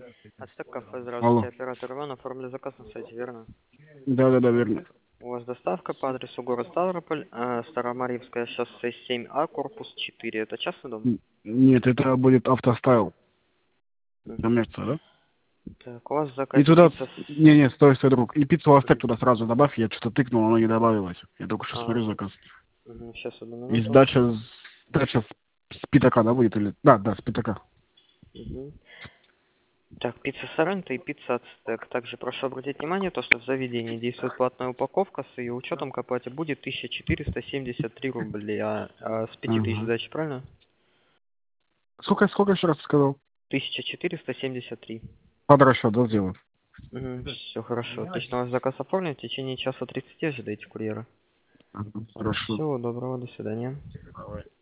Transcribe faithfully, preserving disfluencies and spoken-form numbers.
Ацтек кафе, здравствуйте, Алло. оператор Иван, оформили заказ на сайте, верно? Да, да, да, верно. У вас доставка по адресу город Ставрополь, э, Старомарьевская, шоссе семь А, корпус четыре. Это частный дом? Н- Нет, это будет автостайл. Мгм. Коммерция, да? Так, у вас И заказ туда... пицца с... Не, не, стой, стой, друг. И пиццу Астек Мгм. туда сразу добавь. Я что-то тыкнул, оно не добавилось. Я только что А, смотрю заказ. сейчас, одну И минуту. сдача, с- сдача с с пятака, да, будет? Или... Да, да, с пятака. Мгм. Так, пицца Соренто и пицца Ацтек. Также прошу обратить внимание, то, что в заведении действует платная упаковка, с ее учетом к оплате будет тысяча четыреста семьдесят три рубля, а, с пяти тысяч Ага. сдачи, правильно? Сколько, сколько еще раз сказал? тысяча четыреста семьдесят три. Под расчет, да, сделаю? Все хорошо. Отлично, у вас заказ оформлен. В течение часа тридцати ожидайте курьера. Ага, хорошо. Всего доброго, до свидания. Давай.